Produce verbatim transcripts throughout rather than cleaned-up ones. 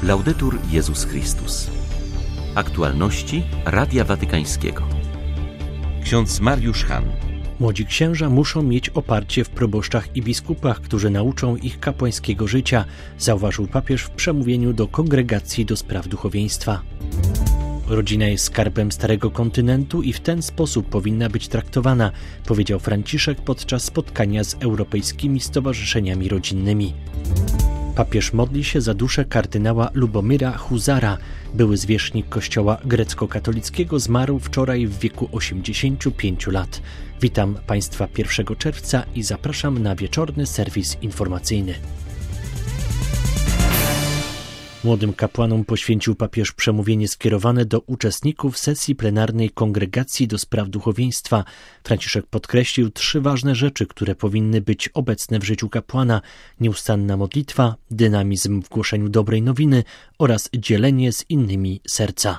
Laudetur Jezus Chrystus. Aktualności Radia Watykańskiego. Ksiądz Mariusz Hahn. Młodzi księża muszą mieć oparcie w proboszczach i biskupach, którzy nauczą ich kapłańskiego życia, zauważył papież w przemówieniu do Kongregacji do Spraw Duchowieństwa. Rodzina jest skarbem Starego Kontynentu i w ten sposób powinna być traktowana, powiedział Franciszek podczas spotkania z europejskimi stowarzyszeniami rodzinnymi. Papież modli się za duszę kardynała Lubomira Huzara. Były zwierzchnik kościoła grecko-katolickiego zmarł wczoraj w wieku osiemdziesięciu pięciu lat. Witam Państwa pierwszego czerwca i zapraszam na wieczorny serwis informacyjny. Młodym kapłanom poświęcił papież przemówienie skierowane do uczestników sesji plenarnej Kongregacji do Spraw Duchowieństwa. Franciszek podkreślił trzy ważne rzeczy, które powinny być obecne w życiu kapłana: nieustanna modlitwa, dynamizm w głoszeniu dobrej nowiny oraz dzielenie z innymi serca.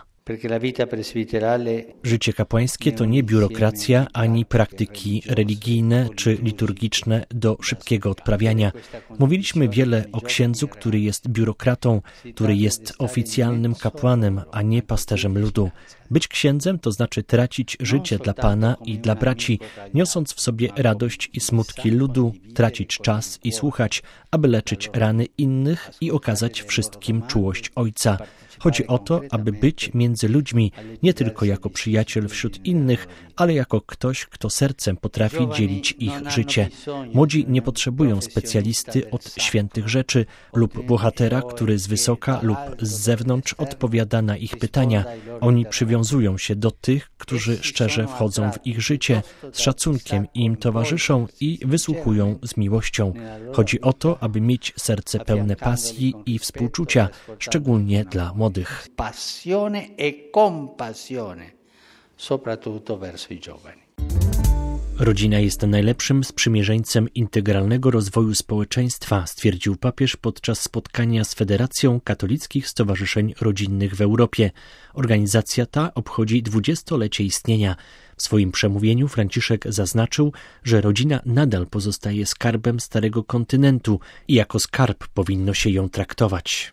Życie kapłańskie to nie biurokracja ani praktyki religijne czy liturgiczne do szybkiego odprawiania. Mówiliśmy wiele o księdzu, który jest biurokratą, który jest oficjalnym kapłanem, a nie pasterzem ludu. Być księdzem to znaczy tracić życie dla Pana i dla braci, niosąc w sobie radość i smutki ludu, tracić czas i słuchać, aby leczyć rany innych i okazać wszystkim czułość Ojca. Chodzi o to, aby być między ludźmi, nie tylko jako przyjaciel wśród innych, ale jako ktoś, kto sercem potrafi dzielić ich życie. Młodzi nie potrzebują specjalisty od świętych rzeczy lub bohatera, który z wysoka lub z zewnątrz odpowiada na ich pytania. Oni przywiązują się do tych, którzy szczerze wchodzą w ich życie, z szacunkiem im towarzyszą i wysłuchują z miłością. Chodzi o to, aby mieć serce pełne pasji i współczucia, szczególnie dla młodych. Passione e compassione, soprattutto verso i giovani. Rodzina jest najlepszym sprzymierzeńcem integralnego rozwoju społeczeństwa, stwierdził papież podczas spotkania z Federacją Katolickich Stowarzyszeń Rodzinnych w Europie. Organizacja ta obchodzi dwudziestolecie istnienia. W swoim przemówieniu Franciszek zaznaczył, że rodzina nadal pozostaje skarbem Starego Kontynentu i jako skarb powinno się ją traktować.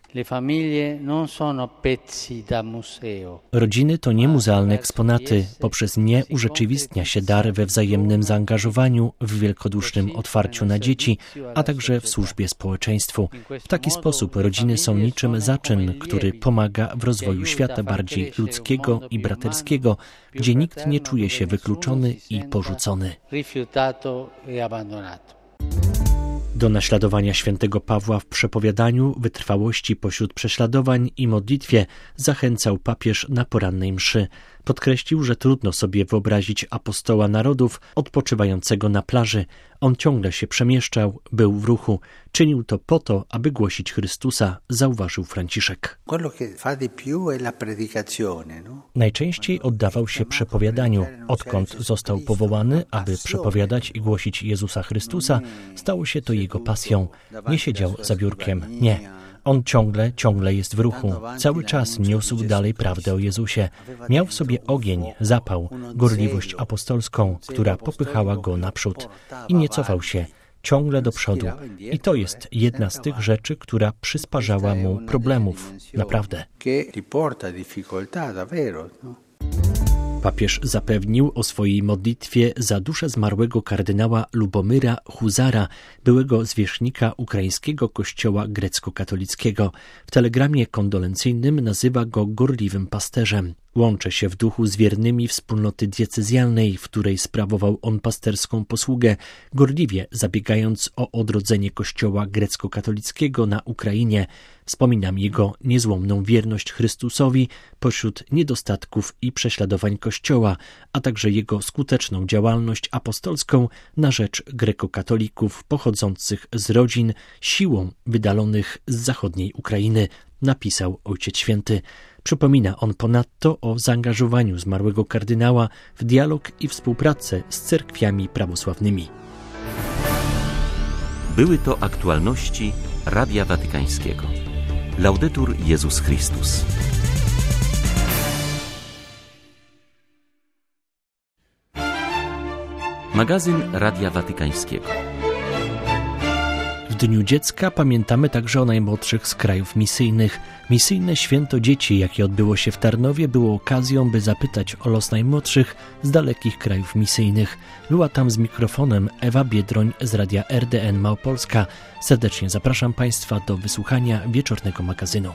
Rodziny to nie muzealne eksponaty. Poprzez nie urzeczywistnia się dar we wzajemnym zaangażowaniu, w wielkodusznym otwarciu na dzieci, a także w służbie społeczeństwu. W taki sposób rodziny są niczym zaczyn, który pomaga w rozwoju świata bardziej ludzkiego i braterskiego, gdzie nikt nie czuje się wykluczony i porzucony. Do naśladowania świętego Pawła w przepowiadaniu, wytrwałości pośród prześladowań i modlitwie zachęcał papież na porannej mszy. Podkreślił, że trudno sobie wyobrazić apostoła narodów odpoczywającego na plaży. On ciągle się przemieszczał, był w ruchu. Czynił to po to, aby głosić Chrystusa, zauważył Franciszek. Najczęściej oddawał się przepowiadaniu. Odkąd został powołany, aby przepowiadać i głosić Jezusa Chrystusa, stało się to jego pasją. Nie siedział za biurkiem, nie. On ciągle, ciągle jest w ruchu. Cały czas niósł dalej prawdę o Jezusie. Miał w sobie ogień, zapał, gorliwość apostolską, która popychała go naprzód. I nie cofał się, ciągle do przodu. I to jest jedna z tych rzeczy, która przysparzała mu problemów. Naprawdę. Papież zapewnił o swojej modlitwie za duszę zmarłego kardynała Lubomira Huzara, byłego zwierzchnika ukraińskiego kościoła grecko-katolickiego. W telegramie kondolencyjnym nazywa go gorliwym pasterzem. Łączę się w duchu z wiernymi wspólnoty diecezjalnej, w której sprawował on pasterską posługę, gorliwie zabiegając o odrodzenie kościoła grecko-katolickiego na Ukrainie. Wspominam jego niezłomną wierność Chrystusowi pośród niedostatków i prześladowań Kościoła, a także jego skuteczną działalność apostolską na rzecz grekokatolików pochodzących z rodzin siłą wydalonych z zachodniej Ukrainy, napisał Ojciec Święty. Przypomina on ponadto o zaangażowaniu zmarłego kardynała w dialog i współpracę z cerkwiami prawosławnymi. Były to aktualności Radia Watykańskiego. Laudetur Jezus Chrystus. Magazyn Radia Watykańskiego. W Dniu Dziecka pamiętamy także o najmłodszych z krajów misyjnych. Misyjne Święto Dzieci, jakie odbyło się w Tarnowie, było okazją, by zapytać o los najmłodszych z dalekich krajów misyjnych. Była tam z mikrofonem Ewa Biedroń z radia R D N Małopolska. Serdecznie zapraszam Państwa do wysłuchania wieczornego magazynu.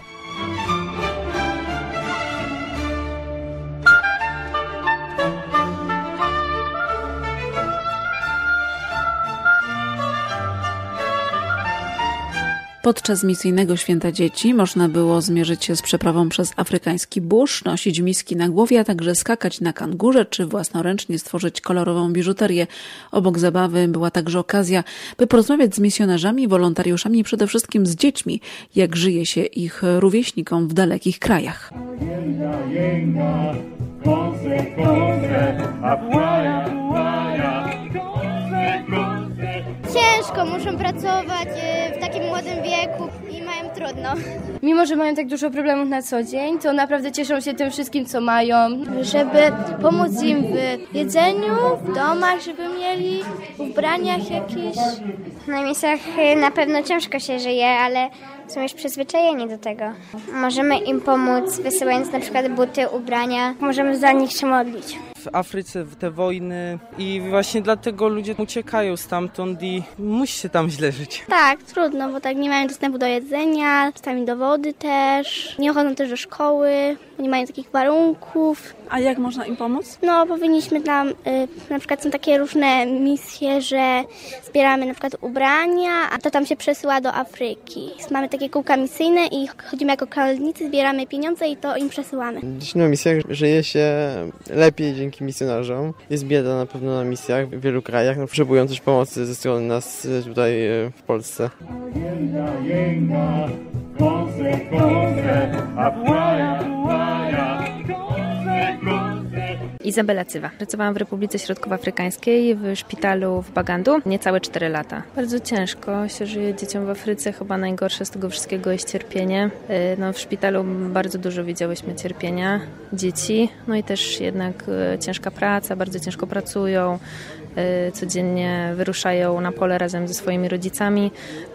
Podczas misyjnego Święta Dzieci można było zmierzyć się z przeprawą przez afrykański burz, nosić miski na głowie, a także skakać na kangurze czy własnoręcznie stworzyć kolorową biżuterię. Obok zabawy była także okazja, by porozmawiać z misjonarzami, wolontariuszami i przede wszystkim z dziećmi, jak żyje się ich rówieśnikom w dalekich krajach. Ciężko, muszą pracować w takim młodym wieku i mają trudno. Mimo że mają tak dużo problemów na co dzień, to naprawdę cieszą się tym wszystkim, co mają. Żeby pomóc im w jedzeniu, w domach, żeby mieli w ubraniach jakieś. Na misjach na pewno ciężko się żyje, ale są już przyzwyczajeni do tego. Możemy im pomóc, wysyłając na przykład buty, ubrania. Możemy za nich się modlić. W Afryce te wojny i właśnie dlatego ludzie uciekają stamtąd i musi się tam źle żyć. Tak, trudno, bo tak nie mają dostępu do jedzenia, czasami do wody też, nie chodzą też do szkoły, nie mają takich warunków. A jak można im pomóc? No, powinniśmy tam, y, na przykład są takie różne misje, że zbieramy na przykład ubrania, a to tam się przesyła do Afryki. Mamy takie kółka misyjne i chodzimy jako kalnicy, zbieramy pieniądze i to im przesyłamy. Dziś na misjach żyje się lepiej dzięki misjonarzom. Jest bieda na pewno na misjach w wielu krajach. No, potrzebują też pomocy ze strony nas tutaj w Polsce. Izabela Cywa. Pracowałam w Republice Środkowoafrykańskiej w szpitalu w Bagandu niecałe cztery lata. Bardzo ciężko się żyje dzieciom w Afryce. Chyba najgorsze z tego wszystkiego jest cierpienie. No, w szpitalu bardzo dużo widziałyśmy cierpienia dzieci. No i też jednak ciężka praca, bardzo ciężko pracują. Codziennie wyruszają na pole razem ze swoimi rodzicami,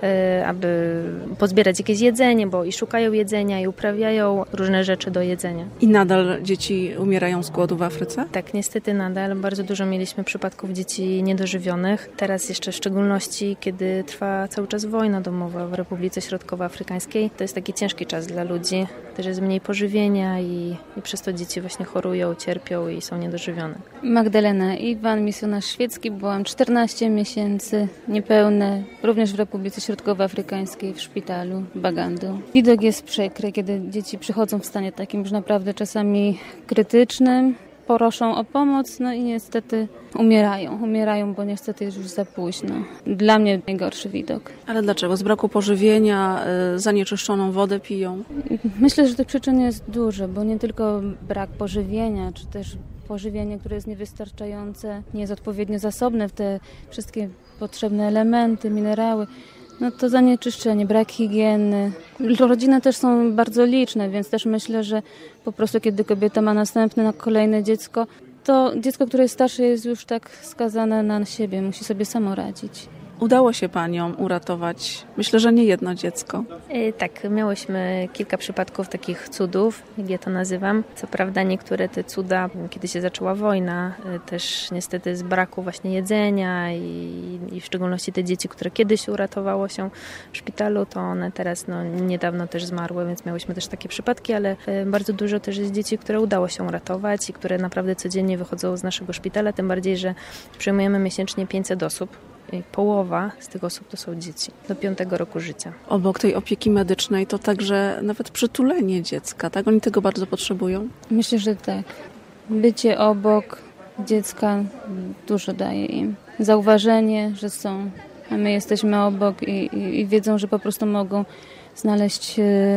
aby pozbierać jakieś jedzenie, bo i szukają jedzenia, i uprawiają różne rzeczy do jedzenia. I nadal dzieci umierają z głodu w Afryce? Tak, niestety nadal. Bardzo dużo mieliśmy przypadków dzieci niedożywionych. Teraz jeszcze w szczególności, kiedy trwa cały czas wojna domowa w Republice Środkowoafrykańskiej. To jest taki ciężki czas dla ludzi. Też jest mniej pożywienia i, i przez to dzieci właśnie chorują, cierpią i są niedożywione. Magdalena Iwan, misjonarz świecki. Byłam czternaście miesięcy niepełne, również w Republice Środkowoafrykańskiej w szpitalu w Bagandu. Widok jest przykry, kiedy dzieci przychodzą w stanie takim już naprawdę czasami krytycznym, proszą o pomoc, no i niestety umierają. Umierają, bo niestety jest już za późno. Dla mnie najgorszy widok. Ale dlaczego? Z braku pożywienia, zanieczyszczoną wodę piją? Myślę, że tych przyczyn jest dużo, bo nie tylko brak pożywienia, czy też pożywienie, które jest niewystarczające, nie jest odpowiednio zasobne w te wszystkie potrzebne elementy, minerały. No to zanieczyszczenie, brak higieny. Rodziny też są bardzo liczne, więc też myślę, że po prostu kiedy kobieta ma następne, kolejne dziecko, to dziecko, które jest starsze, jest już tak skazane na siebie, musi sobie samo radzić. Udało się Paniom uratować, myślę, że nie jedno dziecko. Yy, tak, miałyśmy kilka przypadków takich cudów, jak ja to nazywam. Co prawda niektóre te cuda, kiedy się zaczęła wojna, yy, też niestety z braku właśnie jedzenia i, i w szczególności te dzieci, które kiedyś uratowało się w szpitalu, to one teraz no, niedawno też zmarły, więc miałyśmy też takie przypadki, ale yy, bardzo dużo też jest dzieci, które udało się uratować i które naprawdę codziennie wychodzą z naszego szpitala, tym bardziej, że przyjmujemy miesięcznie pięćset osób. Połowa z tych osób to są dzieci do piątego roku życia. Obok tej opieki medycznej to także nawet przytulenie dziecka, tak? Oni tego bardzo potrzebują? Myślę, że tak. Bycie obok dziecka dużo daje im. Zauważenie, że są, a my jesteśmy obok i, i, i wiedzą, że po prostu mogą znaleźć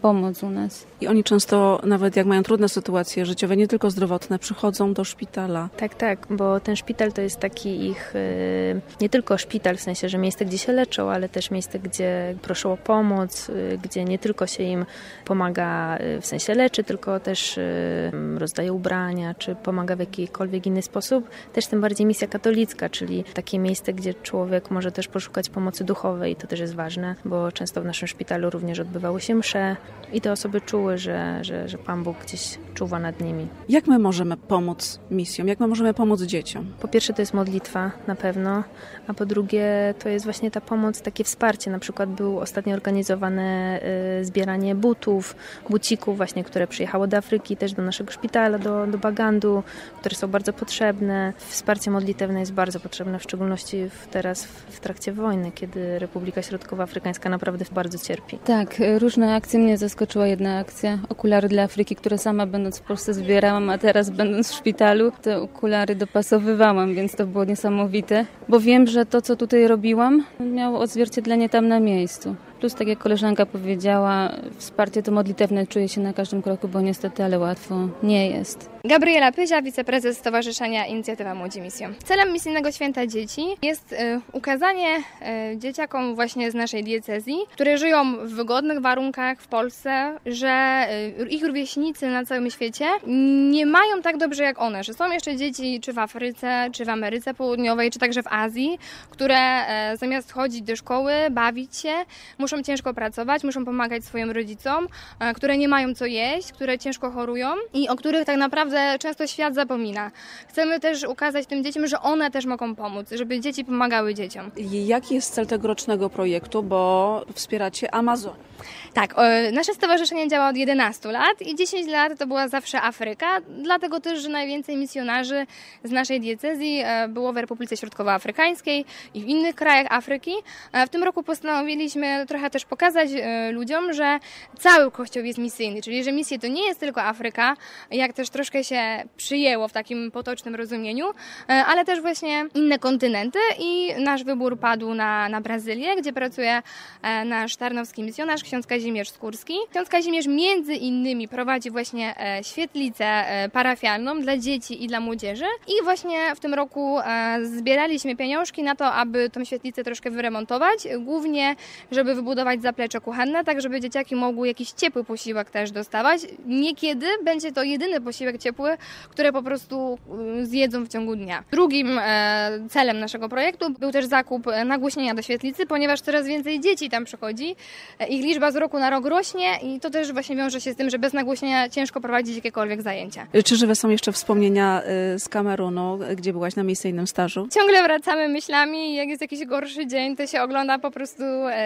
pomoc u nas. I oni często, nawet jak mają trudne sytuacje życiowe, nie tylko zdrowotne, przychodzą do szpitala. Tak, tak, bo ten szpital to jest taki ich, nie tylko szpital, w sensie, że miejsce, gdzie się leczą, ale też miejsce, gdzie proszą o pomoc, gdzie nie tylko się im pomaga, w sensie leczy, tylko też rozdaje ubrania, czy pomaga w jakikolwiek inny sposób. Też tym bardziej misja katolicka, czyli takie miejsce, gdzie człowiek może też poszukać pomocy duchowej. To też jest ważne, bo często w naszym szpitalu również odbywały się msze i te osoby czuły, że, że, że Pan Bóg gdzieś czuwa nad nimi. Jak my możemy pomóc misjom? Jak my możemy pomóc dzieciom? Po pierwsze to jest modlitwa na pewno, a po drugie to jest właśnie ta pomoc, takie wsparcie. Na przykład był ostatnio organizowane y, zbieranie butów, bucików właśnie, które przyjechało do Afryki, też do naszego szpitala, do, do Bagandu, które są bardzo potrzebne. Wsparcie modlitewne jest bardzo potrzebne, w szczególności w, teraz w, w trakcie wojny, kiedy Republika Środkowoafrykańska naprawdę bardzo cierpi. Tak, różne akcje. Mnie zaskoczyła jedna akcja, okulary dla Afryki, które sama będąc w Polsce zbierałam, a teraz będąc w szpitalu te okulary dopasowywałam, więc to było niesamowite, bo wiem, że to, co tutaj robiłam, miało odzwierciedlenie tam na miejscu. Plus, tak jak koleżanka powiedziała, wsparcie to modlitewne czuje się na każdym kroku, bo niestety, ale łatwo nie jest. Gabriela Pyzia, wiceprezes Stowarzyszenia Inicjatywa Młodzi Misją. Celem Misyjnego Święta Dzieci jest y, ukazanie y, dzieciakom właśnie z naszej diecezji, które żyją w wygodnych warunkach w Polsce, że y, ich rówieśnicy na całym świecie nie mają tak dobrze jak one, że są jeszcze dzieci czy w Afryce, czy w Ameryce Południowej, czy także w Azji, które y, zamiast chodzić do szkoły, bawić się, muszą ciężko pracować, muszą pomagać swoim rodzicom, y, które nie mają co jeść, które ciężko chorują i o których tak naprawdę często świat zapomina. Chcemy też ukazać tym dzieciom, że one też mogą pomóc, żeby dzieci pomagały dzieciom. Jaki jest cel tegorocznego projektu, bo wspieracie Amazon? Tak, nasze stowarzyszenie działa od jedenastu lat i dziesięć lat to była zawsze Afryka, dlatego też, że najwięcej misjonarzy z naszej diecezji było w Republice Środkowoafrykańskiej i w innych krajach Afryki. W tym roku postanowiliśmy trochę też pokazać ludziom, że cały Kościół jest misyjny, czyli że misje to nie jest tylko Afryka, jak też troszkę się przyjęło w takim potocznym rozumieniu, ale też właśnie inne kontynenty i nasz wybór padł na, na Brazylię, gdzie pracuje nasz tarnowski misjonarz, ksiądz Kazimierz Skórski. Ksiądz Kazimierz między innymi prowadzi właśnie świetlicę parafialną dla dzieci i dla młodzieży i właśnie w tym roku zbieraliśmy pieniążki na to, aby tą świetlicę troszkę wyremontować, głównie żeby wybudować zaplecze kuchenne, tak żeby dzieciaki mogły jakiś ciepły posiłek też dostawać. Niekiedy będzie to jedyny posiłek ciepły, które po prostu zjedzą w ciągu dnia. Drugim celem naszego projektu był też zakup nagłośnienia do świetlicy, ponieważ coraz więcej dzieci tam przychodzi. Ich liczba z roku na rok rośnie i to też właśnie wiąże się z tym, że bez nagłośnienia ciężko prowadzić jakiekolwiek zajęcia. Czy żywe są jeszcze wspomnienia z Kamerunu, gdzie byłaś na misyjnym stażu? Ciągle wracamy myślami, jak jest jakiś gorszy dzień, to się ogląda po prostu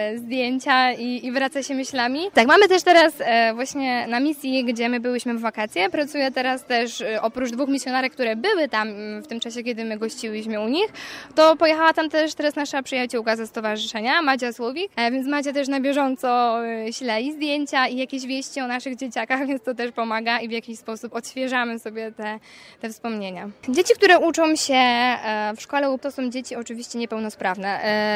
zdjęcia i, i wraca się myślami. Tak, mamy też teraz właśnie na misji, gdzie my byłyśmy w wakacje. Pracuję teraz też oprócz dwóch misjonarek, które były tam w tym czasie, kiedy my gościłyśmy u nich, to pojechała tam też teraz nasza przyjaciółka ze stowarzyszenia, Madzia Słowik, więc Madzia też na bieżąco ślei zdjęcia i jakieś wieści o naszych dzieciakach, więc to też pomaga i w jakiś sposób odświeżamy sobie te, te wspomnienia. Dzieci, które uczą się w szkole, to są dzieci oczywiście niepełnosprawne.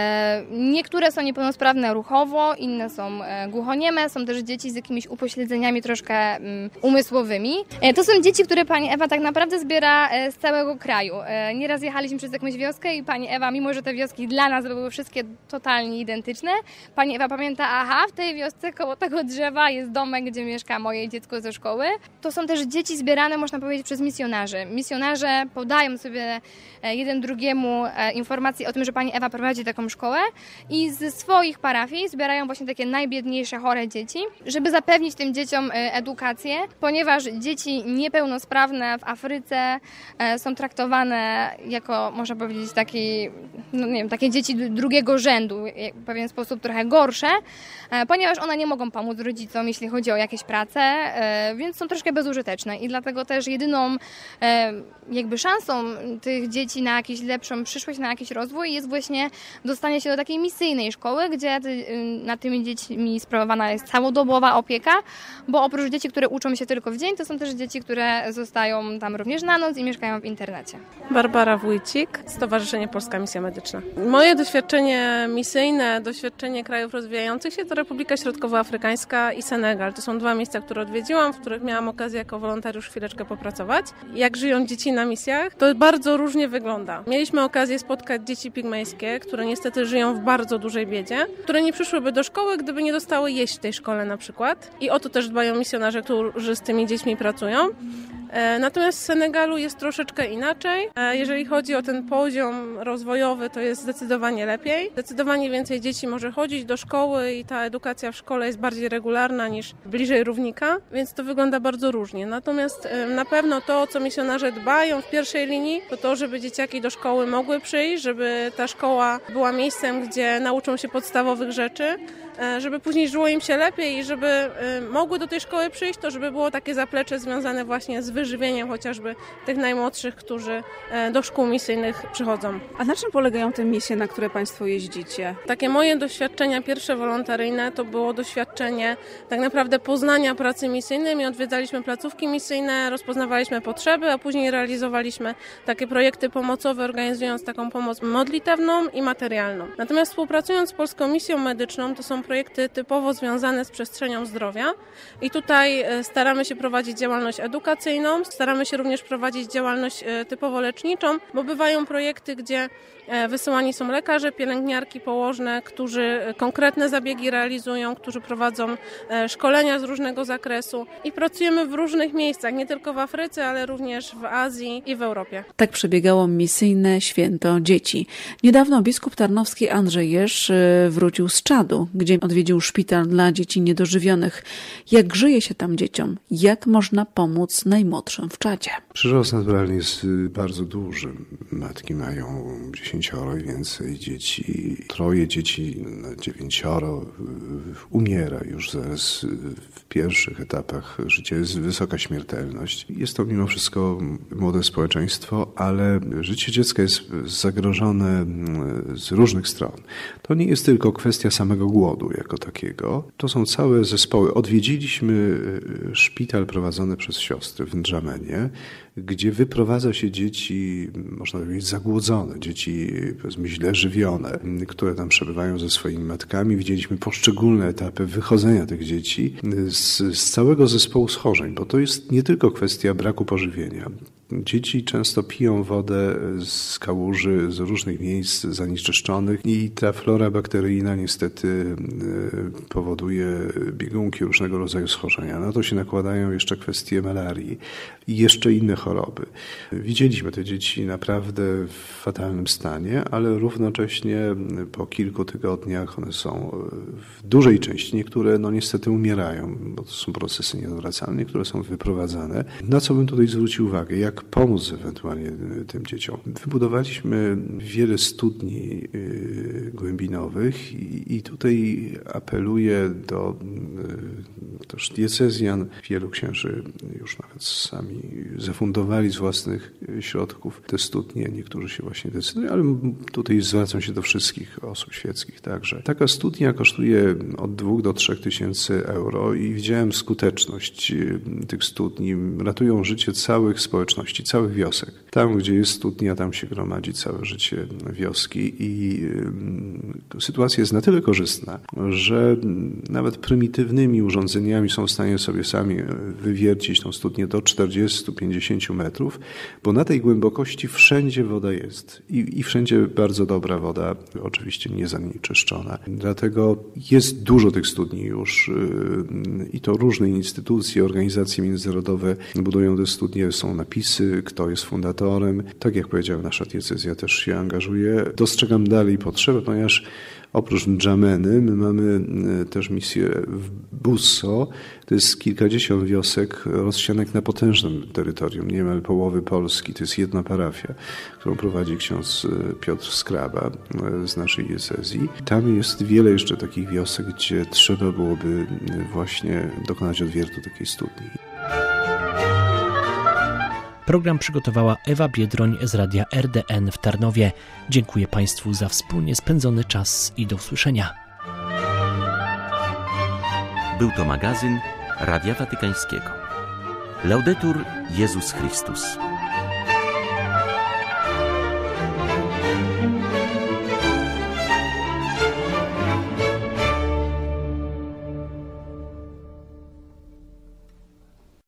Niektóre są niepełnosprawne ruchowo, inne są głuchonieme, są też dzieci z jakimiś upośledzeniami troszkę umysłowymi. To są dzieci, które pani Ewa tak naprawdę zbiera z całego kraju. Nieraz jechaliśmy przez jakąś wioskę i pani Ewa, mimo że te wioski dla nas były wszystkie totalnie identyczne, pani Ewa pamięta, aha, w tej wiosce koło tego drzewa jest domek, gdzie mieszka moje dziecko ze szkoły. To są też dzieci zbierane, można powiedzieć, przez misjonarzy. Misjonarze podają sobie jeden drugiemu informacje o tym, że pani Ewa prowadzi taką szkołę i ze swoich parafii zbierają właśnie takie najbiedniejsze, chore dzieci, żeby zapewnić tym dzieciom edukację, ponieważ dzieci niepełnosprawne w Afryce są traktowane jako, można powiedzieć, taki, no nie wiem, takie dzieci drugiego rzędu, w pewien sposób trochę gorsze, ponieważ one nie mogą pomóc rodzicom, jeśli chodzi o jakieś prace, więc są troszkę bezużyteczne i dlatego też jedyną jakby szansą tych dzieci na jakąś lepszą przyszłość, na jakiś rozwój jest właśnie dostanie się do takiej misyjnej szkoły, gdzie nad tymi dziećmi sprawowana jest całodobowa opieka, bo oprócz dzieci, które uczą się tylko w dzień, to są też dzieci, które zostają tam również na noc i mieszkają w internacie. Barbara Wójcik, Stowarzyszenie Polska Misja Medyczna. Moje doświadczenie misyjne, doświadczenie krajów rozwijających się to Republika Środkowoafrykańska i Senegal. To są dwa miejsca, które odwiedziłam, w których miałam okazję jako wolontariusz chwileczkę popracować. Jak żyją dzieci na misjach, to bardzo różnie wygląda. Mieliśmy okazję spotkać dzieci pigmejskie, które niestety żyją w bardzo dużej biedzie, które nie przyszłyby do szkoły, gdyby nie dostały jeść w tej szkole na przykład. I o to też dbają misjonarze, którzy z tymi dziećmi pracują. Natomiast w Senegalu jest troszeczkę inaczej. Jeżeli chodzi o ten poziom rozwojowy, to jest zdecydowanie lepiej. Zdecydowanie więcej dzieci może chodzić do szkoły i ta edukacja w szkole jest bardziej regularna niż bliżej równika, więc to wygląda bardzo różnie. Natomiast na pewno to, o co misjonarze dbają w pierwszej linii, to to, żeby dzieciaki do szkoły mogły przyjść, żeby ta szkoła była miejscem, gdzie nauczą się podstawowych rzeczy, żeby później żyło im się lepiej i żeby mogły do tej szkoły przyjść, to żeby było takie zaplecze związane właśnie z wyżywieniem chociażby tych najmłodszych, którzy do szkół misyjnych przychodzą. A na czym polegają te misje, na które Państwo jeździcie? Takie moje doświadczenia pierwsze wolontaryjne to było doświadczenie tak naprawdę poznania pracy misyjnej. My odwiedzaliśmy placówki misyjne, rozpoznawaliśmy potrzeby, a później realizowaliśmy takie projekty pomocowe, organizując taką pomoc modlitewną i materialną. Natomiast współpracując z Polską Misją Medyczną, to są projekty typowo związane z przestrzenią zdrowia i tutaj staramy się prowadzić działalność edukacyjną, staramy się również prowadzić działalność typowo leczniczą, bo bywają projekty, gdzie wysyłani są lekarze, pielęgniarki, położne, którzy konkretne zabiegi realizują, którzy prowadzą szkolenia z różnego zakresu i pracujemy w różnych miejscach, nie tylko w Afryce, ale również w Azji i w Europie. Tak przebiegało misyjne święto dzieci. Niedawno biskup tarnowski Andrzej Jerz wrócił z Czadu, gdzie odwiedził szpital dla dzieci niedożywionych. Jak żyje się tam dzieciom? Jak można pomóc najmłodszym w Czadzie? Przyrost naturalny jest bardzo duży. Matki mają dziesięcioro i więcej dzieci. Troje dzieci na dziewięcioro umiera już zaraz w pierwszych etapach życia. Jest wysoka śmiertelność. Jest to mimo wszystko młode społeczeństwo, ale życie dziecka jest zagrożone z różnych stron. To nie jest tylko kwestia samego głodu jako takiego. To są całe zespoły. Odwiedziliśmy szpital prowadzony przez siostry w Ndżamenie, gdzie wyprowadza się dzieci, można powiedzieć, zagłodzone, dzieci powiedzmy źle żywione, które tam przebywają ze swoimi matkami. Widzieliśmy poszczególne etapy wychodzenia tych dzieci z, z całego zespołu schorzeń, bo to jest nie tylko kwestia braku pożywienia. Dzieci często piją wodę z kałuży, z różnych miejsc zanieczyszczonych i ta flora bakteryjna niestety powoduje biegunki różnego rodzaju schorzenia. Na to się nakładają jeszcze kwestie malarii i jeszcze inne choroby. Widzieliśmy te dzieci naprawdę w fatalnym stanie, ale równocześnie po kilku tygodniach one są w dużej części, niektóre no niestety umierają, bo to są procesy nieodwracalne, które są wyprowadzane. Na co bym tutaj zwrócił uwagę? Jak pomóc ewentualnie tym dzieciom? Wybudowaliśmy wiele studni głębinowych i tutaj apeluję do też diecezjan. Wielu księży już nawet sami zafundowali z własnych środków te studnie. Niektórzy się właśnie decydują, ale tutaj zwracam się do wszystkich osób świeckich także. Taka studnia kosztuje od dwóch do trzech tysięcy euro i widziałem skuteczność tych studni. Ratują życie całych społeczności, całych wiosek. Tam, gdzie jest studnia, tam się gromadzi całe życie wioski i sytuacja jest na tyle korzystna, że nawet prymitywnymi urządzeniami są w stanie sobie sami wywiercić tą studnię do czterdziestu do pięćdziesięciu metrów, bo na tej głębokości wszędzie woda jest i, i wszędzie bardzo dobra woda, oczywiście nie zanieczyszczona. Dlatego jest dużo tych studni już i to różne instytucje, organizacje międzynarodowe budują te studnie, są napisy, kto jest fundatorem. Tak jak powiedziałem, nasza diecezja też się angażuje. Dostrzegam dalej potrzebę, ponieważ oprócz Ndżameny my mamy też misję w Busso. To jest kilkadziesiąt wiosek rozsianek na potężnym terytorium, niemal połowy Polski. To jest jedna parafia, którą prowadzi ksiądz Piotr Skraba z naszej diecezji. Tam jest wiele jeszcze takich wiosek, gdzie trzeba byłoby właśnie dokonać odwiertu takiej studni. Program przygotowała Ewa Biedroń z Radia R D N w Tarnowie. Dziękuję Państwu za wspólnie spędzony czas i do usłyszenia. Był to magazyn Radia Watykańskiego. Laudetur Jezus Chrystus.